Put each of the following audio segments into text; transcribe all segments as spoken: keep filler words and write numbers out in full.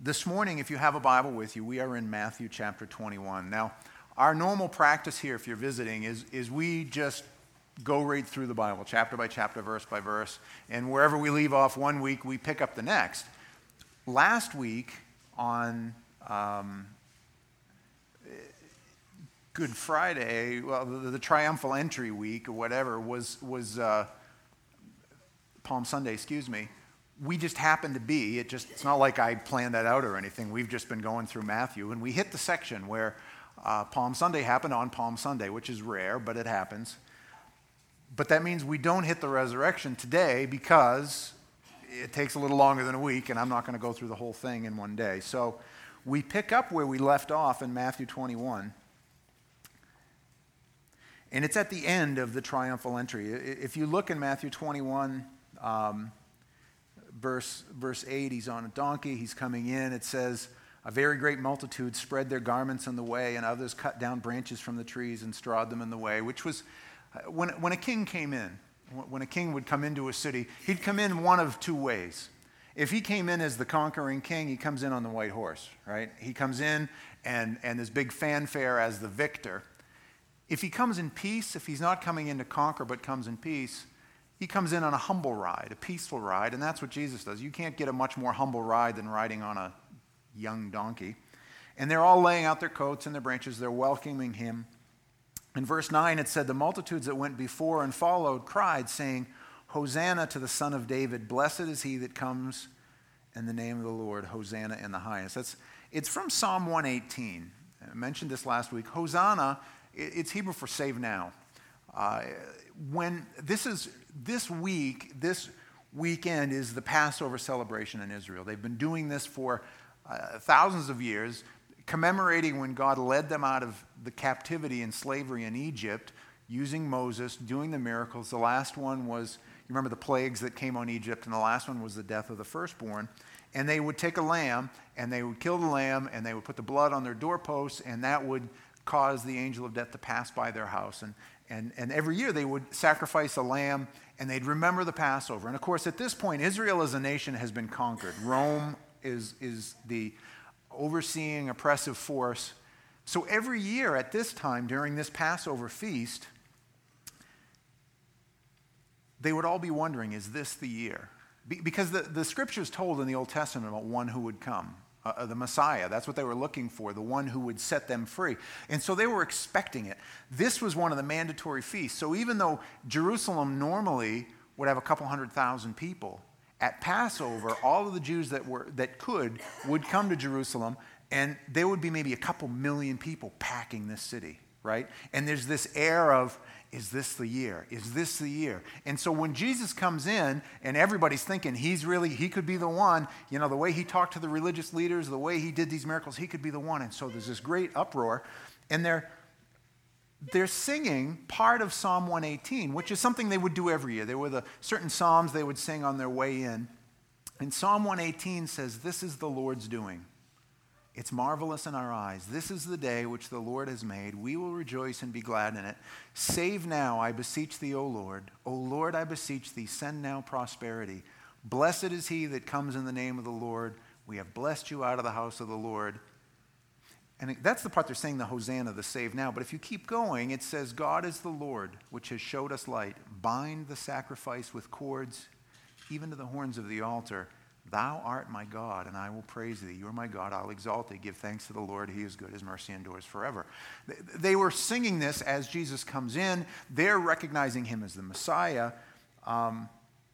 This morning, if you have a Bible with you, we are in Matthew chapter twenty-one. Now, our normal practice here, if you're visiting, is, is we just go right through the Bible, chapter by chapter, verse by verse, and wherever we leave off one week, we pick up the next. Last week, on um, Good Friday, well, the, the triumphal entry week or whatever, was, was uh, Palm Sunday, excuse me. We just happened to be, it just, it's not like I planned that out or anything. We've just been going through Matthew, and we hit the section where uh, Palm Sunday happened on Palm Sunday, which is rare, but it happens. But that means we don't hit the resurrection today because it takes a little longer than a week, and I'm not going to go through the whole thing in one day. So we pick up where we left off in Matthew twenty-one, and it's at the end of the triumphal entry. If you look in Matthew twenty-one, um, Verse, verse eight, he's on a donkey, he's coming in. It says, a very great multitude spread their garments in the way, and others cut down branches from the trees and strawed them in the way, which was, when, when a king came in, when a king would come into a city, he'd come in one of two ways. If he came in as the conquering king, he comes in on the white horse, right? He comes in and, and there's big fanfare as the victor. If he comes in peace, if he's not coming in to conquer but comes in peace, he comes in on a humble ride, a peaceful ride, and that's what Jesus does. You can't get a much more humble ride than riding on a young donkey. And they're all laying out their coats and their branches. They're welcoming him. In verse nine, it said, the multitudes that went before and followed cried, saying, Hosanna to the Son of David. Blessed is he that comes in the name of the Lord. Hosanna in the highest. That's, it's from Psalm one eighteen. I mentioned this last week. Hosanna, it's Hebrew for save now. Uh, when this is this week, this weekend is the Passover celebration in Israel. They've been doing this for uh, thousands of years, commemorating when God led them out of the captivity and slavery in Egypt, using Moses, doing the miracles. The last one was, you remember the plagues that came on Egypt, and the last one was the death of the firstborn. And they would take a lamb, and they would kill the lamb, and they would put the blood on their doorposts, and that would cause the angel of death to pass by their house. And And, and every year they would sacrifice a lamb, and they'd remember the Passover. And of course, at this point, Israel as a nation has been conquered. Rome is, is the overseeing oppressive force. So every year at this time, during this Passover feast, they would all be wondering, is this the year? Be, because the, the scriptures told in the Old Testament about one who would come. Uh, the Messiah. That's what they were looking for, the one who would set them free. And so they were expecting it. This was one of the mandatory feasts. So even though Jerusalem normally would have a couple hundred thousand people, at Passover, all of the Jews that were that could would come to Jerusalem, and there would be maybe a couple million people packing this city, right? And there's this air of, is this the year? Is this the year? And so when Jesus comes in and everybody's thinking he's really, he could be the one, you know, the way he talked to the religious leaders, the way he did these miracles, he could be the one. And so there's this great uproar. And they're, they're singing part of Psalm one eighteen, which is something they would do every year. There were the certain psalms they would sing on their way in. And Psalm one eighteen says, this is the Lord's doing. It's marvelous in our eyes. This is the day which the Lord has made. We will rejoice and be glad in it. Save now, I beseech thee, O Lord. O Lord, I beseech thee, send now prosperity. Blessed is he that comes in the name of the Lord. We have blessed you out of the house of the Lord. And that's the part they're saying, the Hosanna, the save now. But if you keep going, it says, God is the Lord, which has showed us light. Bind the sacrifice with cords, even to the horns of the altar. Thou art my God, and I will praise thee. You are my God, I'll exalt thee. Give thanks to the Lord, he is good, his mercy endures forever. They were singing this as Jesus comes in. They're recognizing him as the Messiah. Um,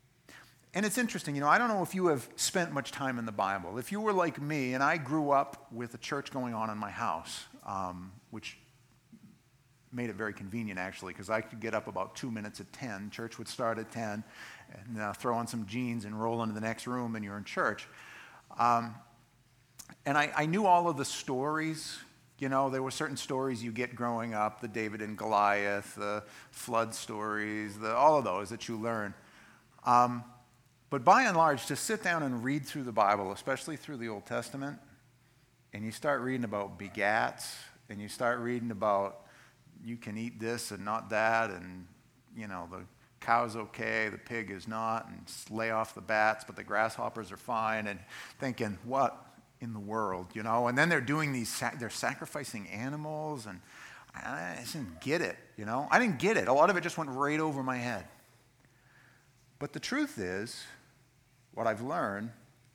and it's interesting, you know, I don't know if you have spent much time in the Bible. If you were like me, and I grew up with a church going on in my house, um, which made it very convenient, actually, because I could get up about two minutes at ten. Church would start at ten, and uh, throw on some jeans and roll into the next room, and you're in church. Um, and I, I knew all of the stories. You know, there were certain stories you get growing up, the David and Goliath, the flood stories, the, all of those that you learn. Um, but by and large, to sit down and read through the Bible, especially through the Old Testament, and you start reading about begats, and you start reading about you can eat this and not that, and, you know, the cow's okay, the pig is not, and lay off the bats, but the grasshoppers are fine, and thinking, what in the world, you know? And then they're doing these, sac- they're sacrificing animals, and I just didn't get it, you know? I didn't get it. A lot of it just went right over my head. But the truth is, what I've learned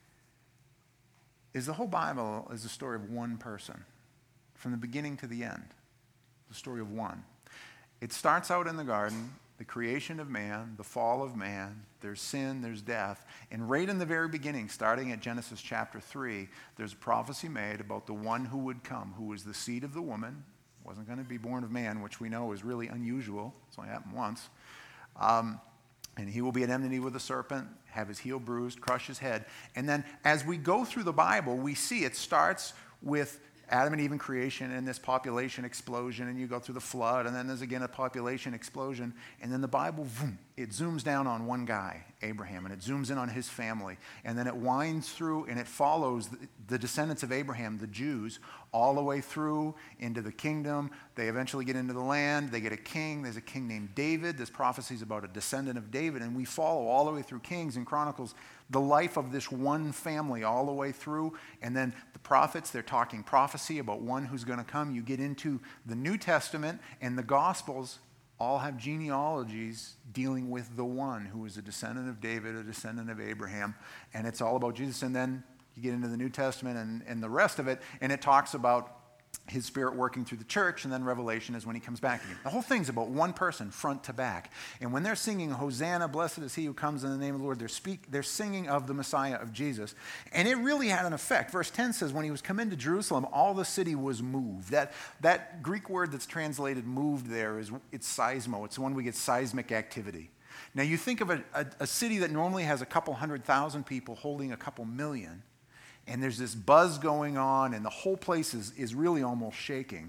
is the whole Bible is the story of one person, from the beginning to the end. The story of one. It starts out in the garden, the creation of man, the fall of man, there's sin, there's death, and right in the very beginning, starting at Genesis chapter three, there's a prophecy made about the one who would come, who was the seed of the woman, wasn't going to be born of man, which we know is really unusual. It's only happened once. Um, and he will be at enmity with the serpent, have his heel bruised, crush his head. And then as we go through the Bible, we see it starts with Adam and Eve in creation and this population explosion, and you go through the flood, and then there's again a population explosion, and then the Bible, boom, it zooms down on one guy, Abraham, and it zooms in on his family, and then it winds through and it follows the, the descendants of Abraham, the Jews, all the way through into the kingdom. They eventually get into the land, they get a king, there's a king named David, this prophecy is about a descendant of David, and we follow all the way through Kings and Chronicles the life of this one family all the way through, and then the prophets, they're talking prophecy about one who's going to come. You get into the New Testament, and the Gospels all have genealogies dealing with the one who is a descendant of David, a descendant of Abraham, and it's all about Jesus. And then you get into the New Testament and, and the rest of it, and it talks about his Spirit working through the church, and then Revelation is when he comes back again. The whole thing's about one person, front to back. And when they're singing, Hosanna, blessed is he who comes in the name of the Lord, they're, speak, they're singing of the Messiah, of Jesus. And it really had an effect. Verse ten says, when he was come into Jerusalem, all the city was moved. That, that Greek word that's translated moved there, is it's seismo. It's the one we get seismic activity. Now you think of a, a, a city that normally has a couple hundred thousand people holding a couple million, and there's this buzz going on, and the whole place is, is really almost shaking.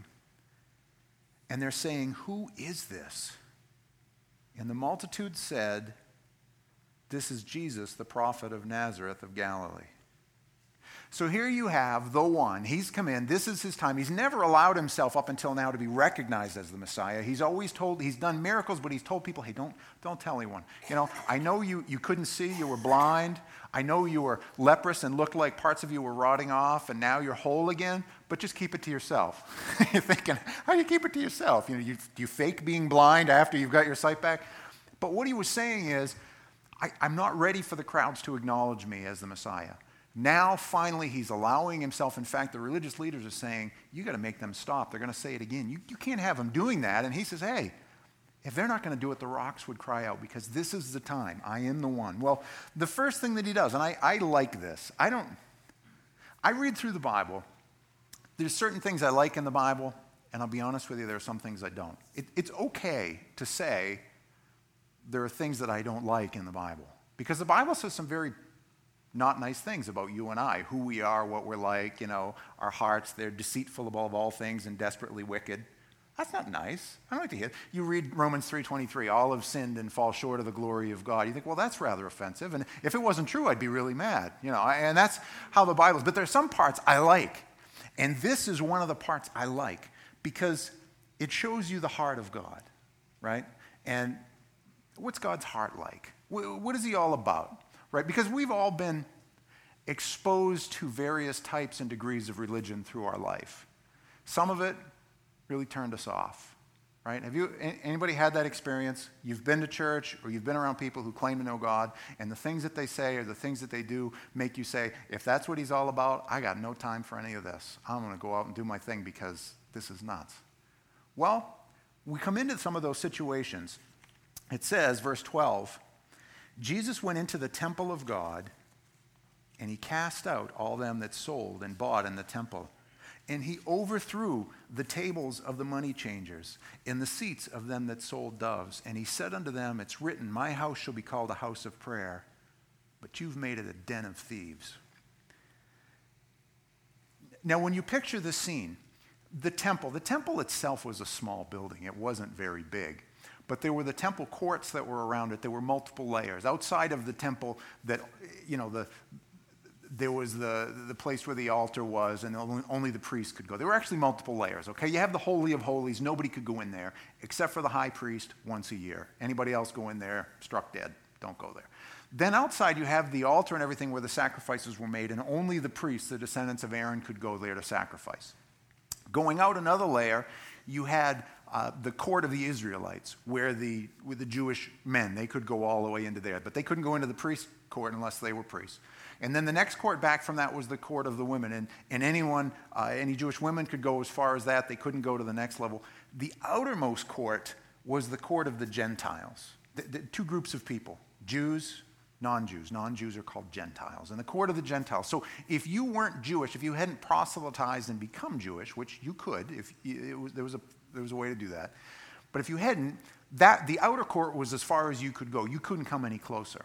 And they're saying, who is this? And the multitude said, this is Jesus, the prophet of Nazareth of Galilee. So here you have the one. He's come in. This is his time. He's never allowed himself up until now to be recognized as the Messiah. He's always told, he's done miracles, but he's told people, hey, don't, don't tell anyone. You know, I know you, you couldn't see, you were blind. I know you were leprous and looked like parts of you were rotting off, and now you're whole again, but just keep it to yourself. You're thinking, how do you keep it to yourself? You know, you, do you fake being blind after you've got your sight back? But what he was saying is, I, I'm not ready for the crowds to acknowledge me as the Messiah. Now, finally, he's allowing himself. In fact, the religious leaders are saying, you got to make them stop. They're going to say it again. You, you can't have them doing that. And he says, hey, if they're not going to do it, the rocks would cry out, because this is the time. I am the one. Well, the first thing that he does, and I, I like this. I don't, I read through the Bible. There's certain things I like in the Bible, and I'll be honest with you, there are some things I don't. It, it's okay to say there are things that I don't like in the Bible, because the Bible says some very not nice things about you and I, who we are, what we're like, you know, our hearts, they're deceitful above all things and desperately wicked. That's not nice. I don't like to hear it. You read Romans three twenty-three, all have sinned and fall short of the glory of God. You think, well, that's rather offensive. And if it wasn't true, I'd be really mad. You know, and that's how the Bible is. But there's some parts I like. And this is one of the parts I like, because it shows you the heart of God, right? And what's God's heart like? What is he all about? Right? Because we've all been exposed to various types and degrees of religion through our life. Some of it really turned us off, right? Have you, anybody had that experience? You've been to church, or you've been around people who claim to know God, and the things that they say or the things that they do make you say, if that's what he's all about, I got no time for any of this. I'm going to go out and do my thing because this is nuts. Well, we come into some of those situations. It says, verse twelve, Jesus went into the temple of God, and he cast out all them that sold and bought in the temple. And he overthrew the tables of the money changers and the seats of them that sold doves. And he said unto them, it's written, my house shall be called a house of prayer, but you've made it a den of thieves. Now, when you picture this scene, the temple, the temple itself was a small building. It wasn't very big. But there were the temple courts that were around it. There were multiple layers. Outside of the temple, that, you know, the there was the, the place where the altar was, and only, only the priest could go. There were actually multiple layers, okay? You have the Holy of Holies. Nobody could go in there except for the high priest once a year. Anybody else go in there, struck dead. Don't go there. Then outside you have the altar and everything where the sacrifices were made, and only the priests, the descendants of Aaron, could go there to sacrifice. Going out another layer, you had uh, the court of the Israelites, where the, with the Jewish men, they could go all the way into there, but they couldn't go into the priest court unless they were priests. And then the next court back from that was the court of the women, and, and anyone, uh, any Jewish women could go as far as that. They couldn't go to the next level. The outermost court was the court of the Gentiles, the, the two groups of people, Jews, non-Jews. Non-Jews are called Gentiles. And the court of the Gentiles. So if you weren't Jewish, if you hadn't proselytized and become Jewish, which you could, if it was, there was a there was a way to do that, but if you hadn't, that the outer court was as far as you could go. You couldn't come any closer.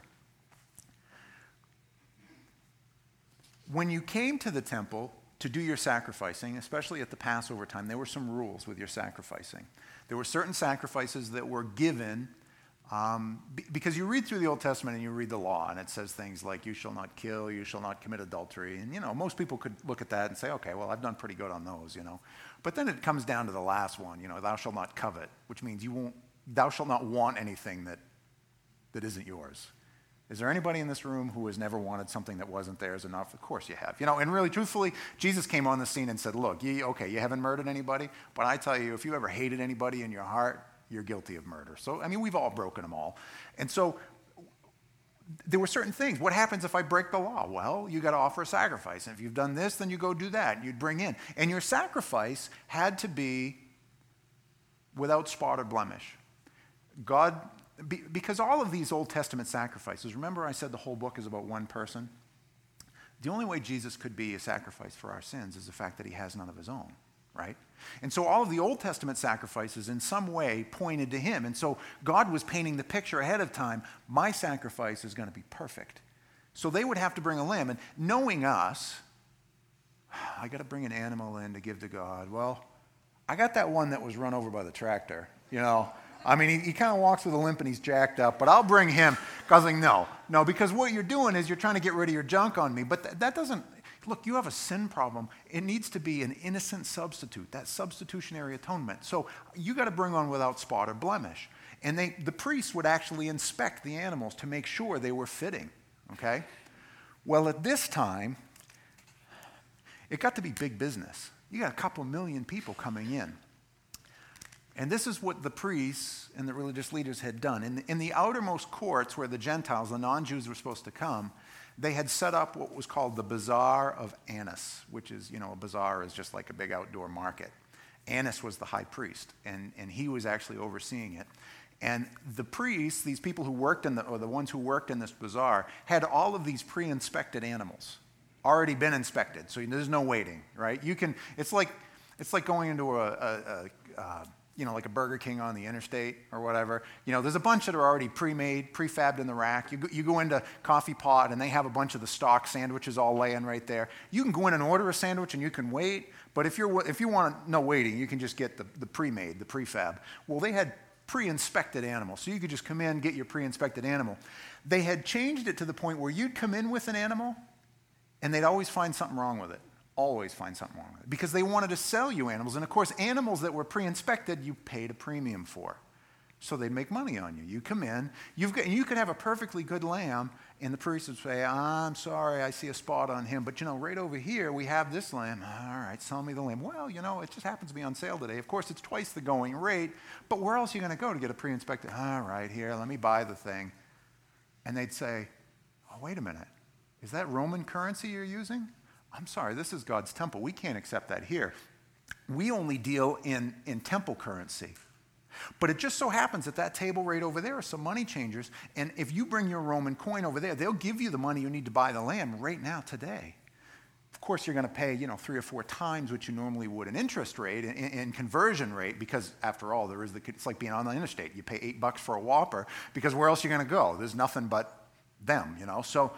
When you came to the temple to do your sacrificing, especially at the Passover time, there were some rules with your sacrificing. There were certain sacrifices that were given. Um, b- because you read through the Old Testament and you read the law, and it says things like, you shall not kill, you shall not commit adultery. And, you know, most people could look at that and say, okay, well, I've done pretty good on those, you know. But then it comes down to the last one, you know, thou shalt not covet, which means you won't, thou shalt not want anything that, that isn't yours. Is there anybody in this room who has never wanted something that wasn't theirs enough? Of course you have. You know, and really, truthfully, Jesus came on the scene and said, look, you, okay, you haven't murdered anybody, but I tell you, if you ever hated anybody in your heart, you're guilty of murder. So, I mean, we've all broken them all. And so there were certain things. What happens if I break the law? Well, you got to offer a sacrifice. And if you've done this, then you go do that. You'd bring in. And your sacrifice had to be without spot or blemish. God, be, because all of these Old Testament sacrifices, remember I said the whole book is about one person? The only way Jesus could be a sacrifice for our sins is the fact that he has none of his own, right? And so all of the Old Testament sacrifices in some way pointed to him. And so God was painting the picture ahead of time. My sacrifice is going to be perfect. So they would have to bring a lamb. And knowing us, I got to bring an animal in to give to God. Well, I got that one that was run over by the tractor, you know. I mean, he, he kind of walks with a limp and he's jacked up, but I'll bring him. God's like, no, no, because what you're doing is you're trying to get rid of your junk on me. But th- that doesn't... Look, you have a sin problem. It needs to be an innocent substitute, that substitutionary atonement. So you got to bring one without spot or blemish. And they, the priests would actually inspect the animals to make sure they were fitting, okay? Well, at this time, it got to be big business. You got a couple million people coming in. And this is what the priests and the religious leaders had done. In the, in the outermost courts where the Gentiles, the non-Jews, were supposed to come, they had set up what was called the Bazaar of Annas, which is, you know, a bazaar is just like a big outdoor market. Annas was the high priest, and, and he was actually overseeing it. And the priests, these people who worked in the, or the ones who worked in this bazaar, had all of these pre-inspected animals, already been inspected, so there's no waiting, right? You can, it's like, it's like going into a, a, a, a you know, like a Burger King on the interstate or whatever. You know, there's a bunch that are already pre-made, prefabbed in the rack. You go, you go into Coffee Pot and they have a bunch of the stock sandwiches all laying right there. You can go in and order a sandwich and you can wait, but if you're if you want no waiting, you can just get the, the pre-made, the prefab. Well, they had pre-inspected animals, so you could just come in, get your pre-inspected animal. They had changed it to the point where you'd come in with an animal and they'd always find something wrong with it. Always find something wrong with it, because they wanted to sell you animals. And of course, animals that were pre-inspected, you paid a premium for. So they'd make money on you. You come in, you've got, you could have a perfectly good lamb, and the priest would say, I'm sorry, I see a spot on him, but you know, right over here, we have this lamb. All right, sell me the lamb. Well, you know, it just happens to be on sale today. Of course, it's twice the going rate, but where else are you going to go to get a pre-inspected? All right, here, let me buy the thing. And they'd say, oh, wait a minute. Is that Roman currency you're using? I'm sorry, this is God's temple. We can't accept that here. We only deal in, in temple currency. But it just so happens that that table right over there are some money changers, and if you bring your Roman coin over there, they'll give you the money you need to buy the lamb right now, today. Of course, you're going to pay, you know, three or four times what you normally would in interest rate and in, in conversion rate, because after all, there is the, it's like being on the interstate. You pay eight bucks for a Whopper, because where else are you going to go? There's nothing but them, you know. So,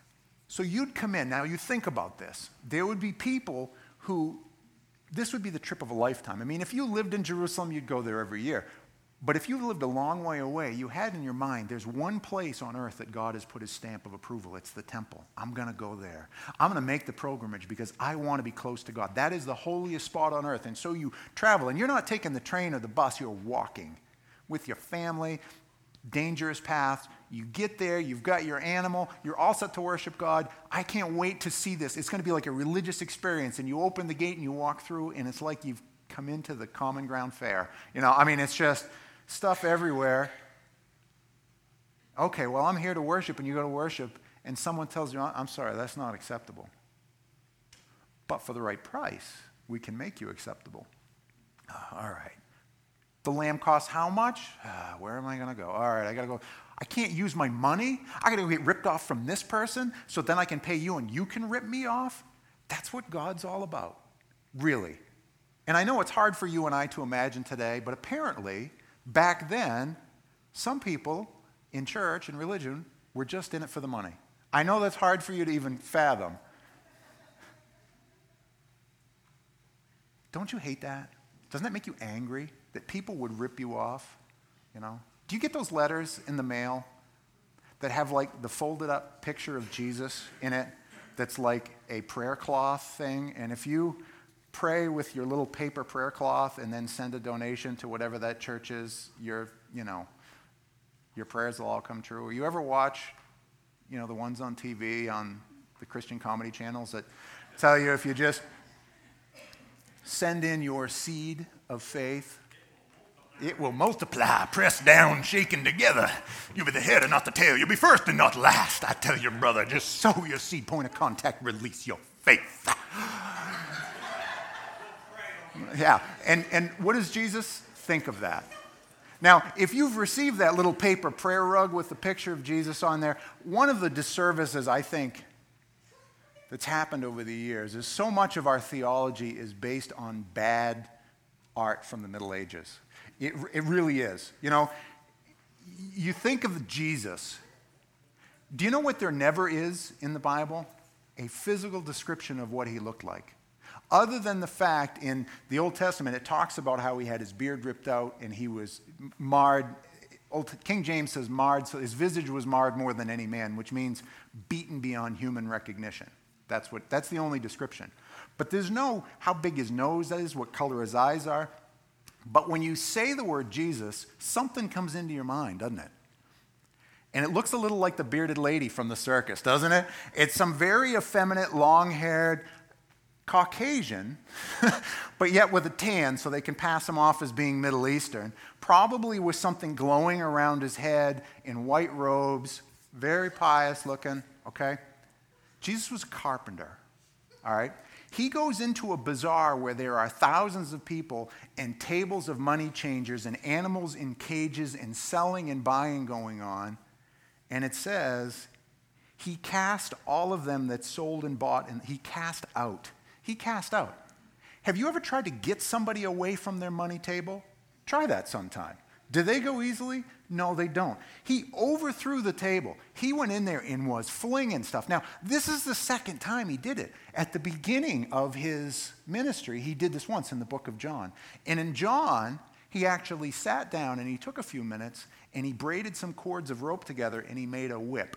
so you'd come in. Now, you think about this. There would be people who, this would be the trip of a lifetime. I mean, if you lived in Jerusalem, you'd go there every year. But if you lived a long way away, you had in your mind, there's one place on earth that God has put his stamp of approval. It's the temple. I'm going to go there. I'm going to make the pilgrimage because I want to be close to God. That is the holiest spot on earth. And so you travel, and you're not taking the train or the bus. You're walking with your family. dangerous paths. You get there, you've got your animal, you're all set to worship God. I can't wait to see this. It's going to be like a religious experience, and you open the gate and you walk through, and it's like you've come into the Common Ground Fair. You know, I mean, it's just stuff everywhere. Okay, well, I'm here to worship, and you go to worship, and someone tells you, I'm sorry, that's not acceptable. But for the right price, we can make you acceptable. Uh, all right. The lamb costs how much? Uh, where am I going to go? All right, I got to go. I can't use my money. I got to get ripped off from this person so then I can pay you and you can rip me off? That's what God's all about, really. And I know it's hard for you and I to imagine today, but apparently, back then, some people in church and religion were just in it for the money. I know that's hard for you to even fathom. Don't you hate that? Doesn't that make you angry that people would rip you off? You know? Do you get those letters in the mail that have like the folded up picture of Jesus in it that's like a prayer cloth thing? And if you pray with your little paper prayer cloth and then send a donation to whatever that church is, your, you know, your prayers will all come true. Or you ever watch, you know, the ones on T V, on the Christian comedy channels that tell you if you just send in your seed of faith, it will multiply, pressed down, shaken together. You'll be the head and not the tail. You'll be first and not last. I tell your brother, just sow your seed, point of contact, release your faith. Yeah, and, and what does Jesus think of that? Now, if you've received that little paper prayer rug with the picture of Jesus on there, one of the disservices, I think, that's happened over the years is so much of our theology is based on bad art from the Middle Ages. It, it really is. You know, you think of Jesus. Do you know what there never is in the Bible? A physical description of what he looked like. Other than the fact in the Old Testament, it talks about how he had his beard ripped out and he was marred. Old, King James says marred, so his visage was marred more than any man, which means beaten beyond human recognition. That's what. That's the only description. But there's no how big his nose is, what color his eyes are. But when you say the word Jesus, something comes into your mind, doesn't it? And it looks a little like the bearded lady from the circus, doesn't it? It's some very effeminate, long-haired Caucasian, but yet with a tan so they can pass him off as being Middle Eastern, probably with something glowing around his head in white robes, very pious looking, okay? Jesus was a carpenter, all right? He goes into a bazaar where there are thousands of people and tables of money changers and animals in cages and selling and buying going on, and it says, he cast all of them that sold and bought, and he cast out. He cast out. Have you ever tried to get somebody away from their money table? Try that sometime. Do they go easily? No, they don't. He overthrew the table. He went in there and was flinging stuff. Now, this is the second time he did it. At the beginning of his ministry, he did this once in the book of John. And in John, he actually sat down and he took a few minutes and he braided some cords of rope together and he made a whip.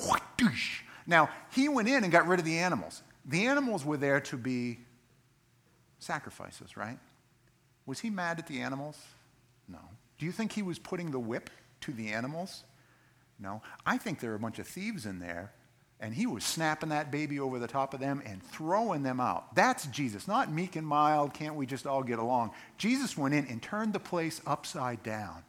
Now, he went in and got rid of the animals. The animals were there to be sacrifices, right? Was he mad at the animals? No. Do you think he was putting the whip to the animals? No. I think there were a bunch of thieves in there, and he was snapping that baby over the top of them and throwing them out. That's Jesus, not meek and mild, can't we just all get along? Jesus went in and turned the place upside down,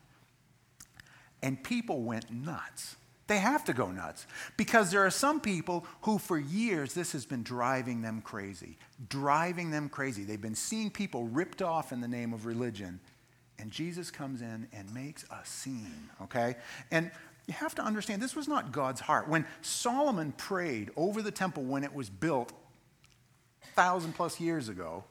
and people went nuts. They have to go nuts because there are some people who for years this has been driving them crazy, driving them crazy. They've been seeing people ripped off in the name of religion, and Jesus comes in and makes a scene, okay? And you have to understand, this was not God's heart. When Solomon prayed over the temple when it was built a thousand plus years ago,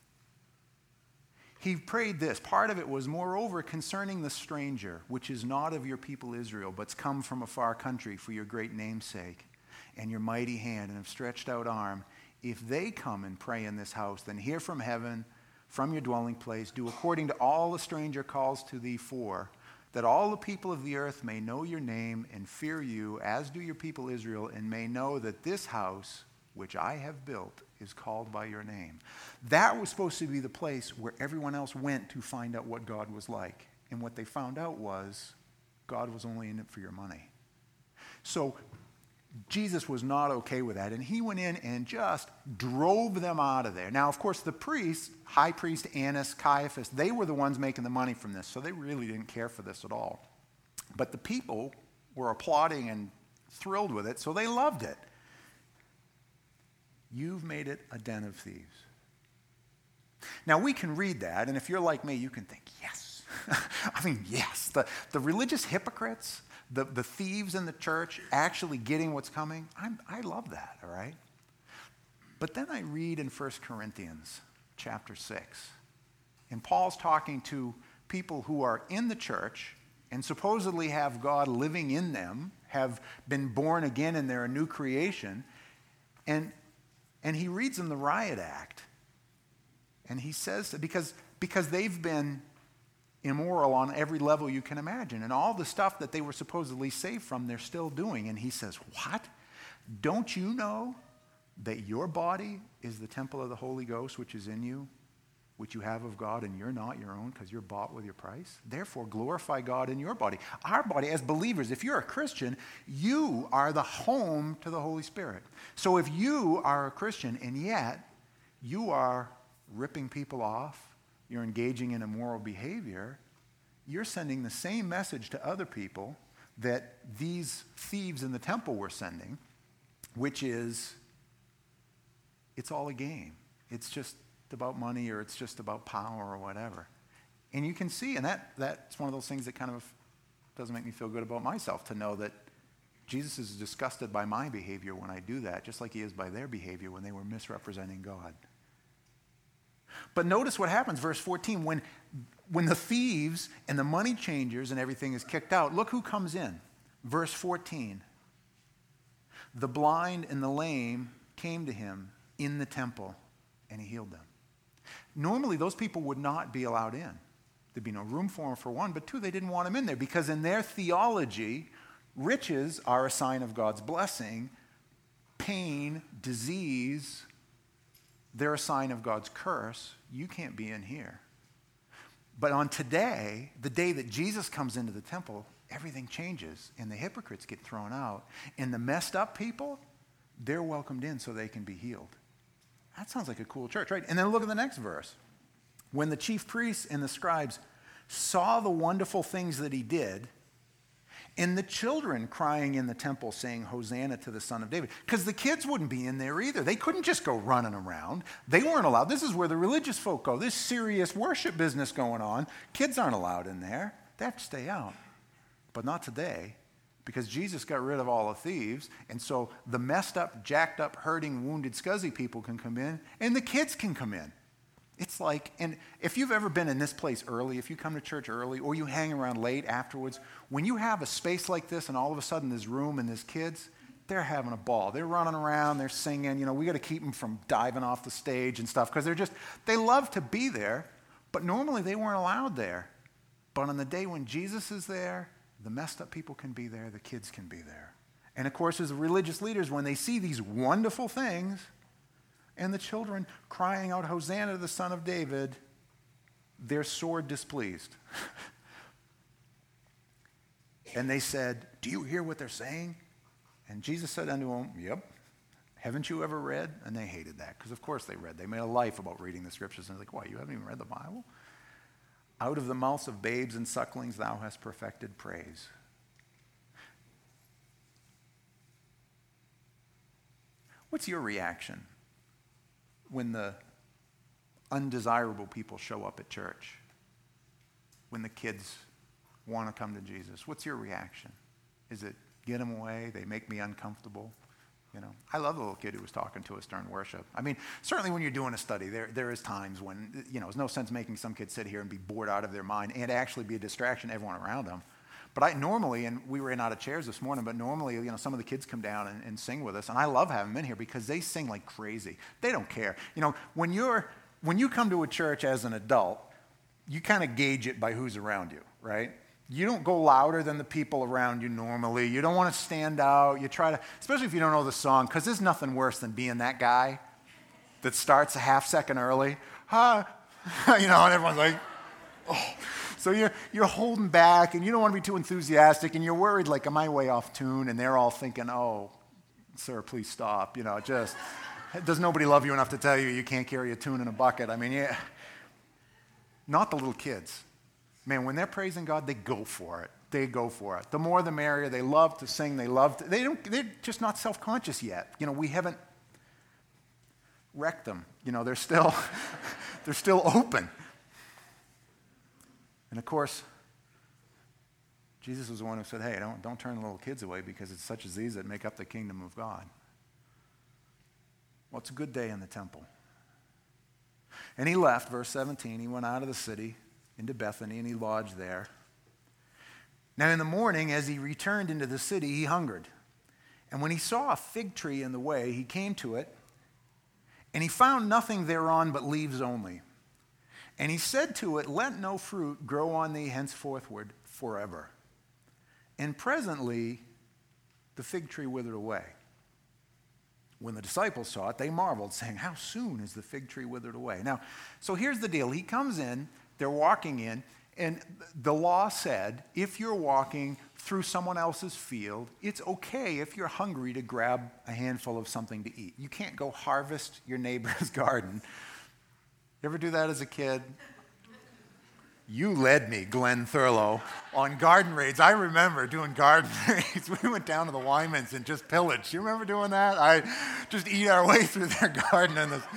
he prayed this. Part of it was, moreover, concerning the stranger, which is not of your people Israel, but's come from a far country for your great name's sake, and your mighty hand and have stretched out arm. If they come and pray in this house, then hear from heaven, from your dwelling place, do according to all the stranger calls to thee for, that all the people of the earth may know your name and fear you, as do your people Israel, and may know that this house, which I have built, is called by your name. That was supposed to be the place where everyone else went to find out what God was like. And what they found out was God was only in it for your money. So Jesus was not okay with that, and he went in and just drove them out of there. Now, of course, the priests, high priest Annas, Caiaphas, they were the ones making the money from this, so they really didn't care for this at all. But the people were applauding and thrilled with it, so they loved it. You've made it a den of thieves. Now, we can read that, and if you're like me, you can think, yes. I mean, yes. The, the religious hypocrites, The, the thieves in the church actually getting what's coming, I'm, I love that, all right? But then I read in First Corinthians chapter six, and Paul's talking to people who are in the church and supposedly have God living in them, have been born again and they're a new creation, and, and he reads them the riot act. And he says, because, because they've been immoral on every level you can imagine. And all the stuff that they were supposedly saved from, they're still doing. And he says, what? Don't you know that your body is the temple of the Holy Ghost, which is in you, which you have of God, and you're not your own because you're bought with your price? Therefore, glorify God in your body. Our body, as believers, if you're a Christian, you are the home to the Holy Spirit. So if you are a Christian and yet you are ripping people off, you're engaging in immoral behavior, you're sending the same message to other people that these thieves in the temple were sending, which is, it's all a game. It's just about money, or it's just about power or whatever. And you can see, and that that's one of those things that kind of doesn't make me feel good about myself, to know that Jesus is disgusted by my behavior when I do that, just like he is by their behavior when they were misrepresenting God. But notice what happens, verse fourteen, when, when the thieves and the money changers and everything is kicked out, look who comes in. Verse fourteen, the blind and the lame came to him in the temple, and he healed them. Normally, those people would not be allowed in. There'd be no room for them, for one, but two, they didn't want them in there, because in their theology, riches are a sign of God's blessing, pain, disease, they're a sign of God's curse. You can't be in here. But on today, the day that Jesus comes into the temple, everything changes, and the hypocrites get thrown out, and the messed up people, they're welcomed in so they can be healed. That sounds like a cool church, right? And then look at the next verse. When the chief priests and the scribes saw the wonderful things that he did, and the children crying in the temple saying, Hosanna to the Son of David. Because the kids wouldn't be in there either. They couldn't just go running around. They weren't allowed. This is where the religious folk go. This serious worship business going on. Kids aren't allowed in there. They have to stay out. But not today, because Jesus got rid of all the thieves. And so the messed up, jacked up, hurting, wounded, scuzzy people can come in, and the kids can come in. It's like, and if you've ever been in this place early, if you come to church early, or you hang around late afterwards, when you have a space like this and all of a sudden there's room and there's kids, they're having a ball. They're running around, they're singing. You know, we got to keep them from diving off the stage and stuff, because they're just, they love to be there, but normally they weren't allowed there. But on the day when Jesus is there, the messed up people can be there, the kids can be there. And of course, as the religious leaders, when they see these wonderful things, and the children crying out, Hosanna to the Son of David, they're sore displeased. And they said, do you hear what they're saying? And Jesus said unto them, yep. Haven't you ever read? And they hated that, because of course they read. They made a life about reading the scriptures. And they're like, why, you haven't even read the Bible? Out of the mouths of babes and sucklings thou hast perfected praise. What's your reaction when the undesirable people show up at church? When the kids want to come to Jesus, what's your reaction? Is it get them away? They make me uncomfortable. You know, I love the little kid who was talking to us during worship. I mean, certainly when you're doing a study, there there is times when, you know, there's no sense making some kids sit here and be bored out of their mind and actually be a distraction to everyone around them. But I normally, and we were in out of chairs this morning, but normally, you know, some of the kids come down and, and sing with us, and I love having them in here because they sing like crazy. They don't care. You know, when you're when you come to a church as an adult, you kind of gauge it by who's around you, right? You don't go louder than the people around you normally. You don't want to stand out. You try to, especially if you don't know the song, because there's nothing worse than being that guy that starts a half second early. Huh? You know, and everyone's like, oh. So you're, you're holding back, and you don't want to be too enthusiastic, and you're worried, like, am I way off tune? And they're all thinking, oh, sir, please stop. You know, just, does nobody love you enough to tell you you can't carry a tune in a bucket? I mean, yeah. Not the little kids. Man, when they're praising God, they go for it. They go for it. The more the merrier. They love to sing. They love to, they don't, they're just not self-conscious yet. You know, we haven't wrecked them. You know, they're still, they're still open. And of course, Jesus was the one who said, hey, don't, don't turn the little kids away because it's such as these that make up the kingdom of God. Well, it's a good day in the temple. And he left, verse seventeen, he went out of the city into Bethany and he lodged there. Now in the morning, as he returned into the city, he hungered. And when he saw a fig tree in the way, he came to it, and he found nothing thereon but leaves only. And he said to it, let no fruit grow on thee henceforthward forever. And presently the fig tree withered away. When the disciples saw it, they marveled, saying, how soon is the fig tree withered away? Now, so here's the deal. He comes in, they're walking in, and the law said, if you're walking through someone else's field, it's okay if you're hungry to grab a handful of something to eat. You can't go harvest your neighbor's garden. You ever do that as a kid? You led me, Glenn Thurlow, on garden raids. I remember doing garden raids. We went down to the Wymans and just pillaged. You remember doing that? I just eat our way through their garden and this.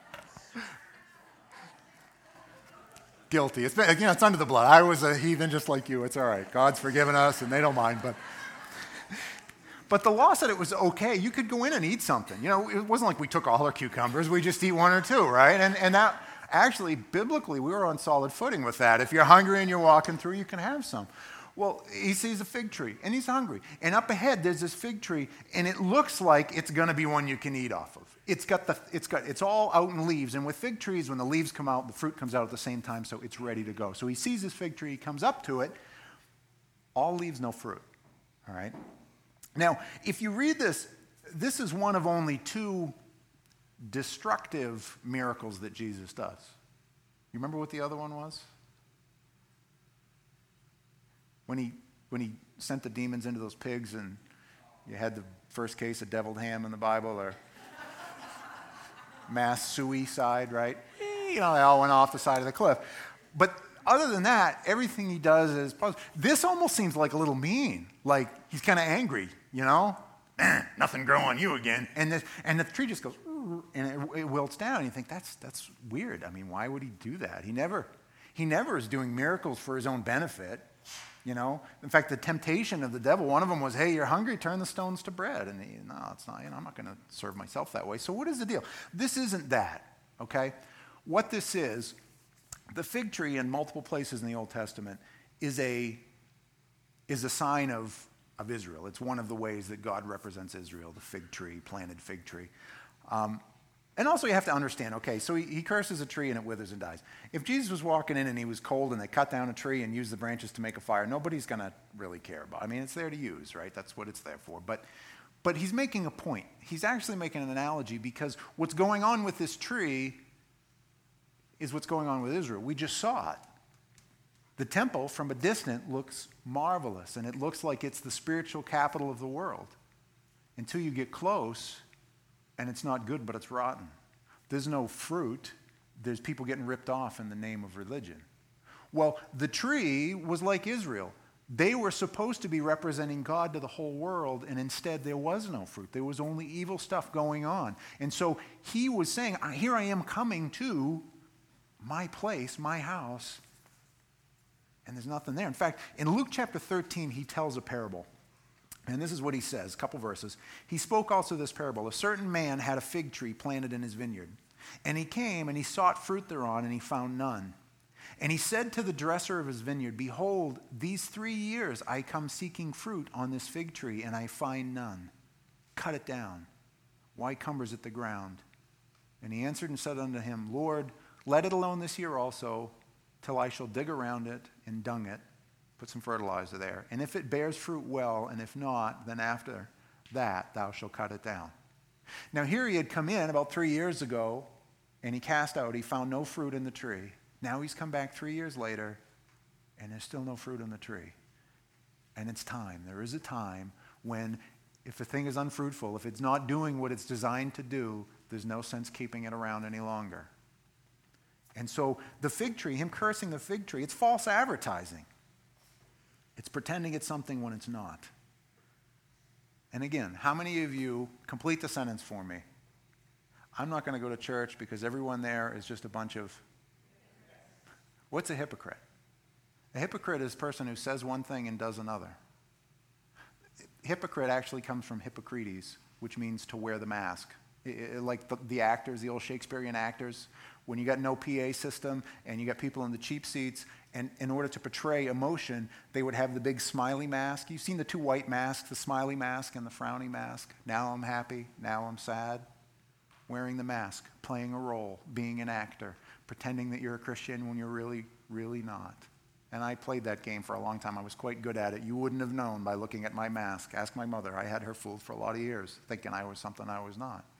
Guilty. It's been, you know, it's under the blood. I was a heathen just like you. It's all right. God's forgiven us and they don't mind. But but the law said it was okay. You could go in and eat something. You know, it wasn't like we took all our cucumbers. We just eat one or two, right? And and that. Actually, biblically, we were on solid footing with that. If you're hungry and you're walking through, you can have some. Well, he sees a fig tree, and he's hungry. And up ahead, there's this fig tree, and it looks like it's going to be one you can eat off of. It's got the, it's got, it's all out in leaves. And with fig trees, when the leaves come out, the fruit comes out at the same time, so it's ready to go. So he sees this fig tree, he comes up to it, all leaves, no fruit. All right? Now, if you read this, this is one of only two destructive miracles that Jesus does. You remember what the other one was? When he when he sent the demons into those pigs and you had the first case of deviled ham in the Bible, or mass suicide, right? You know, they all went off the side of the cliff. But other than that, everything he does is positive. This almost seems like a little mean, like he's kind of angry, you know? Nothing grow on you again. And, this, and the tree just goes, and it, it wilts down. And you think, that's that's weird. I mean, why would he do that? He never, he never is doing miracles for his own benefit, you know? In fact, the temptation of the devil, one of them was, hey, you're hungry, turn the stones to bread. And he, no, it's not, you know, I'm not going to serve myself that way. So what is the deal? This isn't that, okay? What this is, the fig tree in multiple places in the Old Testament is a, is a sign of, of Israel. It's one of the ways that God represents Israel, the fig tree, planted fig tree. Um, and also you have to understand, okay, so he, he curses a tree and it withers and dies. If Jesus was walking in and he was cold and they cut down a tree and used the branches to make a fire, nobody's going to really care about it. I mean, it's there to use, right? That's what it's there for. But, but he's making a point. He's actually making an analogy because what's going on with this tree is what's going on with Israel. We just saw it. The temple from a distance looks marvelous and it looks like it's the spiritual capital of the world until you get close. And it's not good, but it's rotten. There's no fruit. There's people getting ripped off in the name of religion. Well, the tree was like Israel. They were supposed to be representing God to the whole world, and instead there was no fruit. There was only evil stuff going on. And so he was saying, here I am coming to my place, my house, and there's nothing there. In fact, in Luke chapter thirteen, he tells a parable. And this is what he says, a couple verses. He spoke also this parable. A certain man had a fig tree planted in his vineyard. And he came and he sought fruit thereon, and he found none. And he said to the dresser of his vineyard, behold, these three years I come seeking fruit on this fig tree, and I find none. Cut it down. Why cumbers it the ground? And he answered and said unto him, Lord, let it alone this year also, till I shall dig around it and dung it. Put some fertilizer there. And if it bears fruit, well, and if not, then after that thou shalt cut it down. Now here he had come in about three years ago, and he cast out, he found no fruit in the tree. Now he's come back three years later, and there's still no fruit on the tree. And it's time. There is a time when if a thing is unfruitful, if it's not doing what it's designed to do, there's no sense keeping it around any longer. And so the fig tree, him cursing the fig tree, it's false advertising. It's pretending it's something when it's not. And again, how many of you, complete the sentence for me, I'm not going to go to church because everyone there is just a bunch of... What's a hypocrite? A hypocrite is a person who says one thing and does another. Hypocrite actually comes from Hippocrates, which means to wear the mask. It, it, like the, the actors, the old Shakespearean actors, when you got no P A system and you got people in the cheap seats, and in order to portray emotion, they would have the big smiley mask. You've seen the two white masks, the smiley mask and the frowny mask. Now I'm happy, now I'm sad. Wearing the mask, playing a role, being an actor, pretending that you're a Christian when you're really, really not. And I played that game for a long time. I was quite good at it. You wouldn't have known by looking at my mask. Ask my mother. I had her fooled for a lot of years, thinking I was something I was not.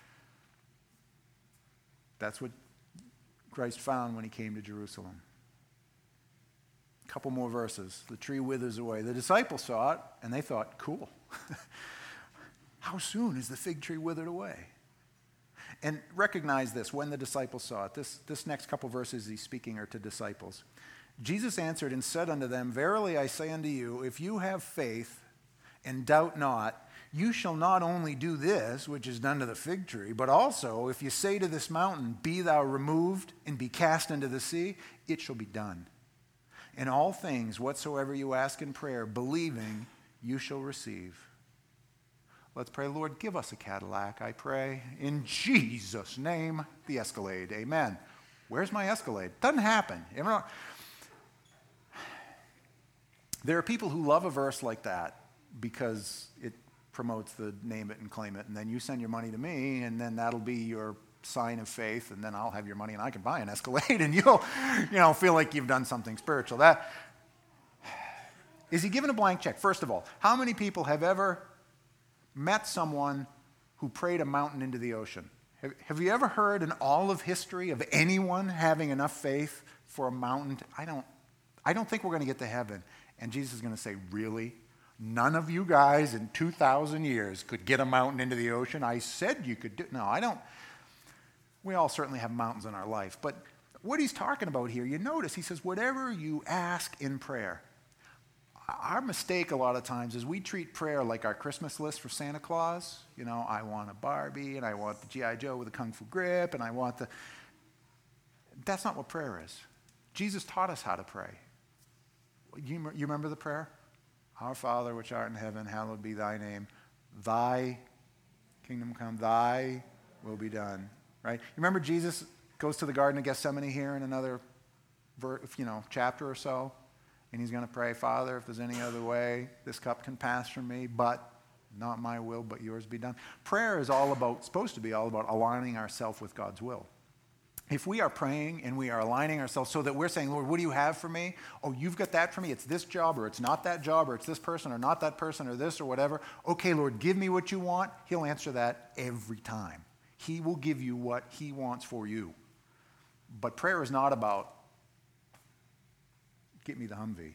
That's what Christ found when he came to Jerusalem. A couple more verses. The tree withers away. The disciples saw it, and they thought, cool. How soon is the fig tree withered away? And recognize this, when the disciples saw it, this, this next couple verses he's speaking are to disciples. Jesus answered and said unto them, Verily I say unto you, if you have faith and doubt not, you shall not only do this, which is done to the fig tree, but also if you say to this mountain, Be thou removed and be cast into the sea, it shall be done. In all things whatsoever you ask in prayer, believing, you shall receive. Let's pray. Lord, give us a Cadillac, I pray. In Jesus' name, the Escalade. Amen. Where's my Escalade? Doesn't happen. You know, there are people who love a verse like that because it promotes the name it and claim it, and then you send your money to me, and then that'll be your sign of faith, and then I'll have your money and I can buy an Escalade, and you'll, you know, feel like you've done something spiritual. That is he given a blank check? First of all, how many people have ever met someone who prayed a mountain into the ocean? Have, have you ever heard in all of history of anyone having enough faith for a mountain? To, I don't. I don't think we're going to get to heaven. And Jesus is going to say, really? None of you guys in two thousand years could get a mountain into the ocean? I said you could do it. No, I don't. We all certainly have mountains in our life. But what he's talking about here, you notice, he says, whatever you ask in prayer. Our mistake a lot of times is we treat prayer like our Christmas list for Santa Claus. You know, I want a Barbie, and I want the G I Joe with a Kung Fu grip, and I want the... That's not what prayer is. Jesus taught us how to pray. You, you remember the prayer? Our Father, which art in heaven, hallowed be thy name. Thy kingdom come, thy will be done. Right? You remember Jesus goes to the Garden of Gethsemane here in another you know, chapter or so? And he's going to pray, Father, if there's any other way, this cup can pass from me, but not my will, but yours be done. Prayer is all about, supposed to be all about aligning ourselves with God's will. If we are praying and we are aligning ourselves so that we're saying, Lord, what do you have for me? Oh, you've got that for me. It's this job, or it's not that job, or it's this person, or not that person, or this, or whatever. Okay, Lord, give me what you want. He'll answer that every time. He will give you what he wants for you. But prayer is not about, get me the Humvee.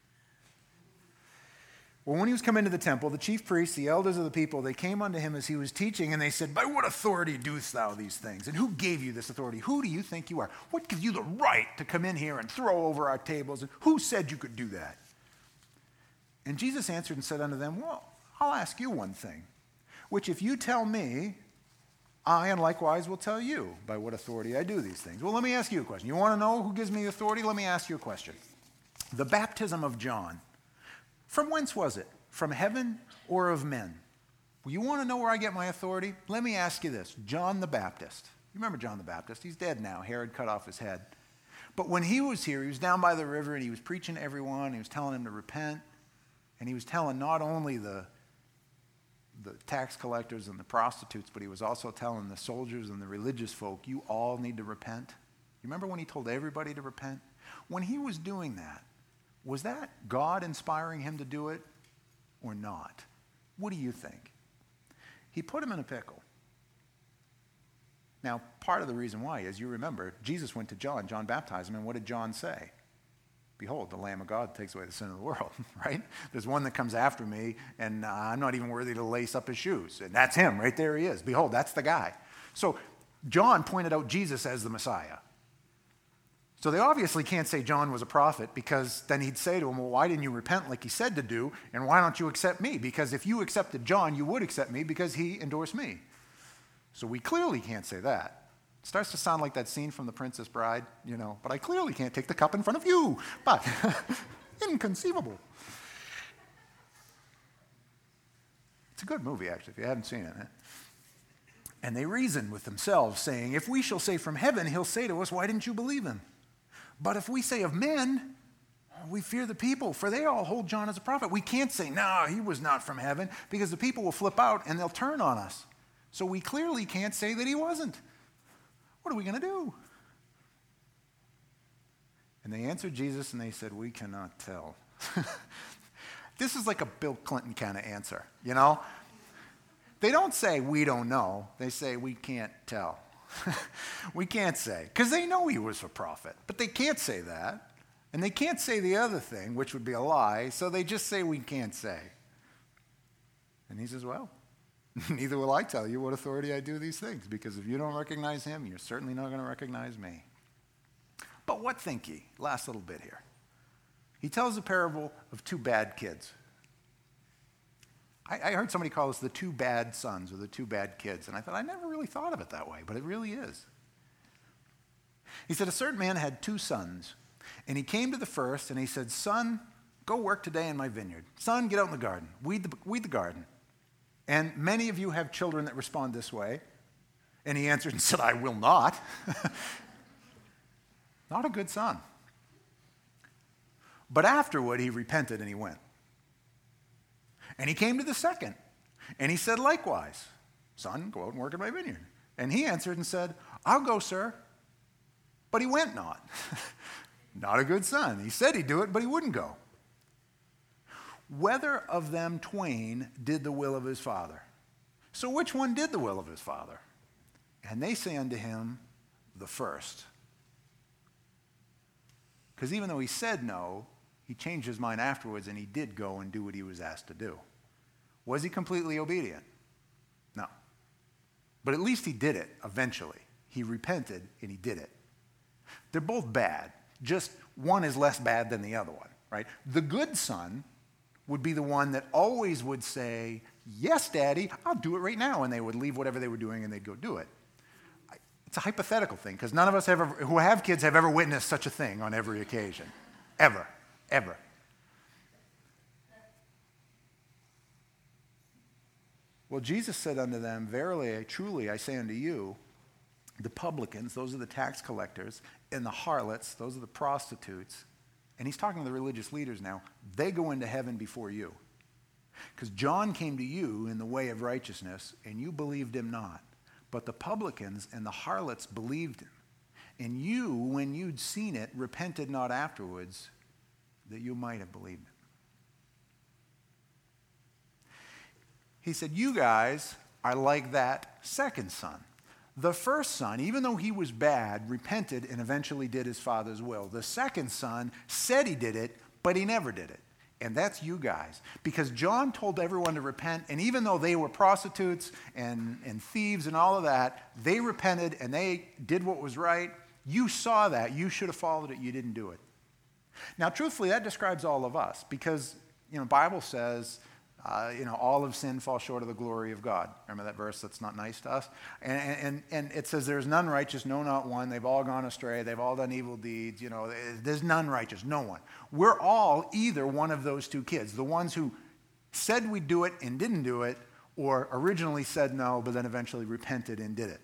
Well, when he was come into the temple, the chief priests, the elders of the people, they came unto him as he was teaching, and they said, By what authority doest thou these things? And who gave you this authority? Who do you think you are? What gives you the right to come in here and throw over our tables? And who said you could do that? And Jesus answered and said unto them, Well, I'll ask you one thing, which if you tell me, I and likewise will tell you by what authority I do these things. Well, let me ask you a question. You want to know who gives me authority? Let me ask you a question. The baptism of John, from whence was it? From heaven or of men? Well, you want to know where I get my authority? Let me ask you this. John the Baptist. You remember John the Baptist? He's dead now. Herod cut off his head. But when he was here, he was down by the river, and he was preaching to everyone. He was telling them to repent. And he was telling not only the, the tax collectors and the prostitutes, but he was also telling the soldiers and the religious folk, you all need to repent. You remember when he told everybody to repent? When he was doing that, was that God inspiring him to do it or not? What do you think? He put him in a pickle. Now, part of the reason why, as you remember, Jesus went to John. John baptized him, and what did John say? Behold, the Lamb of God takes away the sin of the world, right? There's one that comes after me, and uh, I'm not even worthy to lace up his shoes. And that's him, right there he is. Behold, that's the guy. So John pointed out Jesus as the Messiah. So they obviously can't say John was a prophet, because then he'd say to him, well, why didn't you repent like he said to do, and why don't you accept me? Because if you accepted John, you would accept me because he endorsed me. So we clearly can't say that. It starts to sound like that scene from The Princess Bride, you know, but I clearly can't take the cup in front of you. But inconceivable. It's a good movie, actually, if you haven't seen it. Eh? And they reason with themselves, saying, if we shall say from heaven, he'll say to us, why didn't you believe him? But if we say of men, we fear the people, for they all hold John as a prophet. We can't say, no, he was not from heaven, because the people will flip out and they'll turn on us. So we clearly can't say that he wasn't. What are we going to do? And they answered Jesus and they said, we cannot tell. This is like a Bill Clinton kind of answer, you know? They don't say, we don't know. They say, we can't tell. We can't say. Because they know he was a prophet. But they can't say that. And they can't say the other thing, which would be a lie. So they just say, we can't say. And he says, well, neither will I tell you what authority I do these things, because if you don't recognize him, you're certainly not going to recognize me. But what think ye? Last little bit here. He tells a parable of two bad kids. I, I heard somebody call this the two bad sons or the two bad kids, and I thought, I never really thought of it that way, but it really is. He said, a certain man had two sons, and he came to the first, and he said, son, go work today in my vineyard. Son, get out in the garden, weed the, weed the garden. And many of you have children that respond this way. And he answered and said, I will not. Not a good son. But afterward he repented and he went. And he came to the second. And he said likewise, son, go out and work in my vineyard. And he answered and said, I'll go, sir. But he went not. Not a good son. He said he'd do it, but he wouldn't go. Whether of them twain did the will of his father? So which one did the will of his father? And they say unto him, the first. Because even though he said no, he changed his mind afterwards and he did go and do what he was asked to do. Was he completely obedient? No. But at least he did it eventually. He repented and he did it. They're both bad. Just one is less bad than the other one, right? The good son would be the one that always would say, yes, Daddy, I'll do it right now. And they would leave whatever they were doing and they'd go do it. It's a hypothetical thing, because none of us ever, who have kids have ever witnessed such a thing on every occasion. Ever. Ever. Well, Jesus said unto them, verily, truly, I say unto you, the publicans, those are the tax collectors, and the harlots, those are the prostitutes, and he's talking to the religious leaders now, they go into heaven before you. Because John came to you in the way of righteousness, and you believed him not. But the publicans and the harlots believed him. And you, when you'd seen it, repented not afterwards, that you might have believed him. He said, you guys are like that second son. The first son, even though he was bad, repented and eventually did his father's will. The second son said he did it, but he never did it. And that's you guys. Because John told everyone to repent, and even though they were prostitutes and, and thieves and all of that, they repented and they did what was right. You saw that. You should have followed it. You didn't do it. Now, truthfully, that describes all of us, because, you know, the Bible says, Uh, you know, all of sin fall short of the glory of God. Remember that verse that's not nice to us? And, and, and it says, there's none righteous, no, not one. They've all gone astray. They've all done evil deeds. You know, there's none righteous, no one. We're all either one of those two kids, the ones who said we'd do it and didn't do it, or originally said no, but then eventually repented and did it.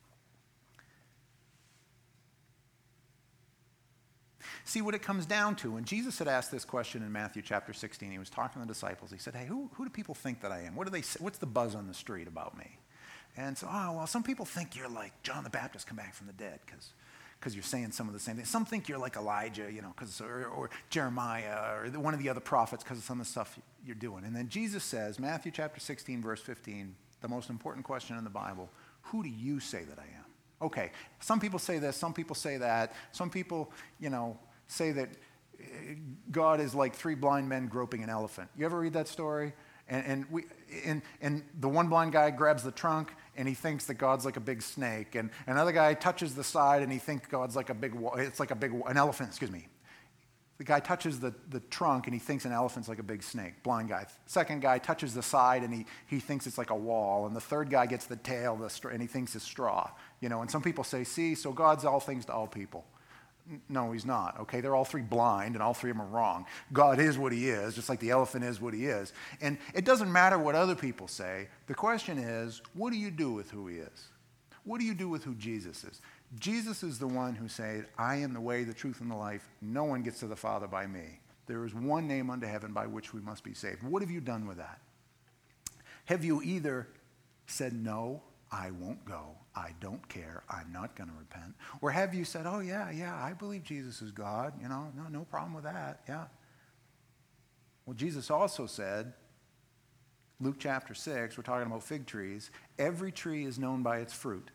See what it comes down to. When Jesus had asked this question in Matthew chapter sixteen, he was talking to the disciples. He said, hey, who, who do people think that I am? What do they say? What's the buzz on the street about me? And so, oh, well, some people think you're like John the Baptist come back from the dead because because you're saying some of the same things. Some think you're like Elijah, you know, cause, or, or Jeremiah or one of the other prophets because of some of the stuff you're doing. And then Jesus says, Matthew chapter sixteen, verse fifteen, the most important question in the Bible, who do you say that I am? Okay, some people say this, some people say that. Some people, you know, say that God is like three blind men groping an elephant. You ever read that story? And, and, we, and, and the one blind guy grabs the trunk, and he thinks that God's like a big snake. And another guy touches the side, and he thinks God's like a big, it's like a big, an elephant, excuse me. The guy touches the, the trunk, and he thinks an elephant's like a big snake, blind guy. Second guy touches the side, and he, he thinks it's like a wall. And the third guy gets the tail, the str- and he thinks it's straw. You know, and some people say, see, so God's all things to all people. No, he's not, okay? They're all three blind, and all three of them are wrong. God is what he is, just like the elephant is what he is. And it doesn't matter what other people say. The question is, what do you do with who he is? What do you do with who Jesus is? Jesus is the one who said, I am the way, the truth, and the life. No one gets to the Father by me. There is one name under heaven by which we must be saved. What have you done with that? Have you either said, no, I won't go, I don't care, I'm not going to repent? Or have you said, oh, yeah, yeah, I believe Jesus is God, you know, no, no problem with that, yeah. Well, Jesus also said, Luke chapter six, we're talking about fig trees, every tree is known by its fruit.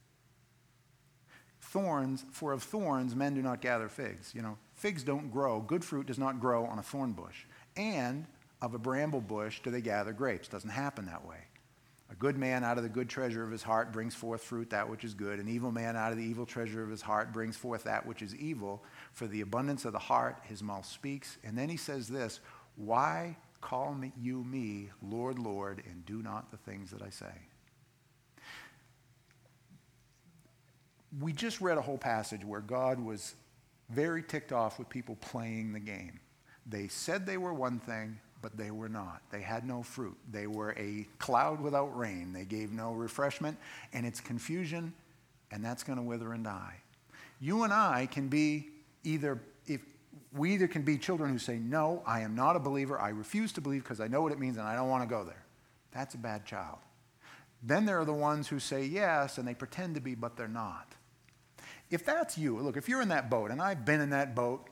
Thorns, for of thorns men do not gather figs. You know, figs don't grow, good fruit does not grow on a thorn bush. And of a bramble bush do they gather grapes. Doesn't happen that way. A good man out of the good treasure of his heart brings forth fruit, that which is good. An evil man out of the evil treasure of his heart brings forth that which is evil. For the abundance of the heart his mouth speaks. And then he says this, why call me, you me, Lord, Lord, and do not the things that I say? We just read a whole passage where God was very ticked off with people playing the game. They said they were one thing, but they were not. They had no fruit. They were a cloud without rain. They gave no refreshment, and it's confusion, and that's going to wither and die. You and I can be either, if we either can be children who say, no, I am not a believer. I refuse to believe because I know what it means, and I don't want to go there. That's a bad child. Then there are the ones who say yes, and they pretend to be, but they're not. If that's you, look, if you're in that boat, and I've been in that boat,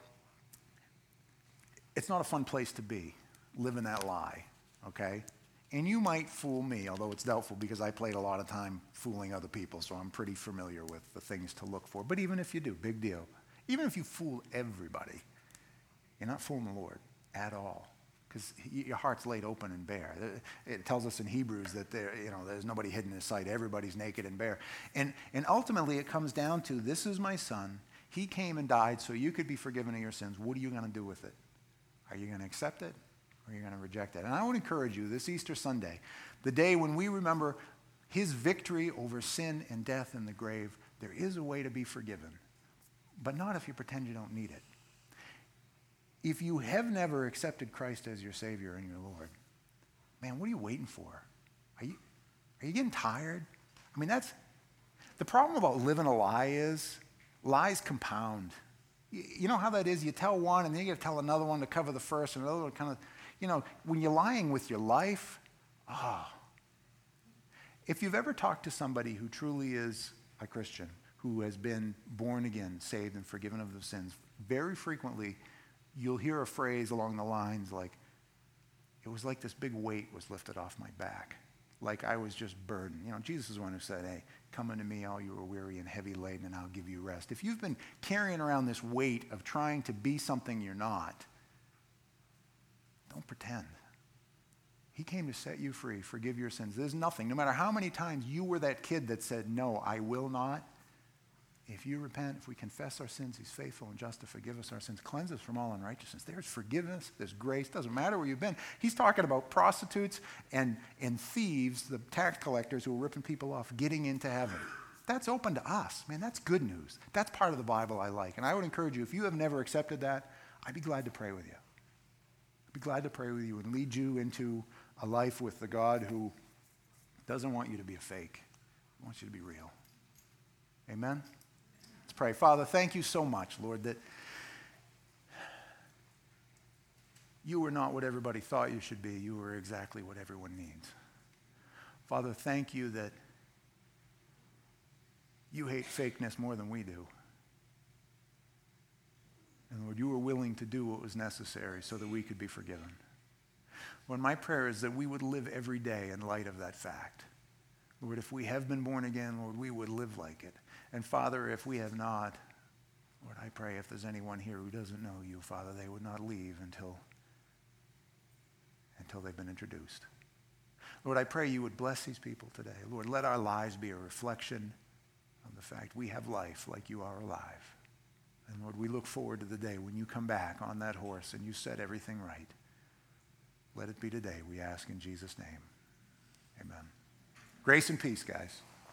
it's not a fun place to be, living that lie, okay? And you might fool me, although it's doubtful because I played a lot of time fooling other people, so I'm pretty familiar with the things to look for. But even if you do, big deal. Even if you fool everybody, you're not fooling the Lord at all, because your heart's laid open and bare. It tells us in Hebrews that there, you know, there's nobody hidden in his sight. Everybody's naked and bare. And, and ultimately it comes down to, this is my son. He came and died so you could be forgiven of your sins. What are you going to do with it? Are you going to accept it, or are you going to reject it? And I would encourage you, this Easter Sunday, the day when we remember his victory over sin and death and the grave, there is a way to be forgiven, but not if you pretend you don't need it. If you have never accepted Christ as your Savior and your Lord, man, what are you waiting for? Are you, are you getting tired? I mean, that's, the problem about living a lie is lies compound. You, you know how that is? You tell one, and then you got to tell another one to cover the first, and another one kind of, you know, when you're lying with your life, ah. Oh. If you've ever talked to somebody who truly is a Christian, who has been born again, saved, and forgiven of their sins, very frequently, you'll hear a phrase along the lines like, it was like this big weight was lifted off my back. Like I was just burdened. You know, Jesus is the one who said, hey, come unto me, all you are weary and heavy laden, and I'll give you rest. If you've been carrying around this weight of trying to be something you're not, don't pretend. He came to set you free, forgive your sins. There's nothing, no matter how many times you were that kid that said, no, I will not. If you repent, if we confess our sins, he's faithful and just to forgive us our sins, cleanse us from all unrighteousness. There's forgiveness, there's grace. Doesn't matter where you've been. He's talking about prostitutes and, and thieves, the tax collectors who are ripping people off, getting into heaven. That's open to us. Man, that's good news. That's part of the Bible I like. And I would encourage you, if you have never accepted that, I'd be glad to pray with you. I'd be glad to pray with you and lead you into a life with the God who doesn't want you to be a fake. He wants you to be real. Amen? Let's pray. Father, thank you so much, Lord, that you were not what everybody thought you should be. You were exactly what everyone needs. Father, thank you that you hate fakeness more than we do. And Lord, you were willing to do what was necessary so that we could be forgiven. Lord, my prayer is that we would live every day in light of that fact. Lord, if we have been born again, Lord, we would live like it. And Father, if we have not, Lord, I pray if there's anyone here who doesn't know you, Father, they would not leave until, until they've been introduced. Lord, I pray you would bless these people today. Lord, let our lives be a reflection of the fact we have life like you are alive. And Lord, we look forward to the day when you come back on that horse and you set everything right. Let it be today, we ask in Jesus' name. Amen. Grace and peace, guys.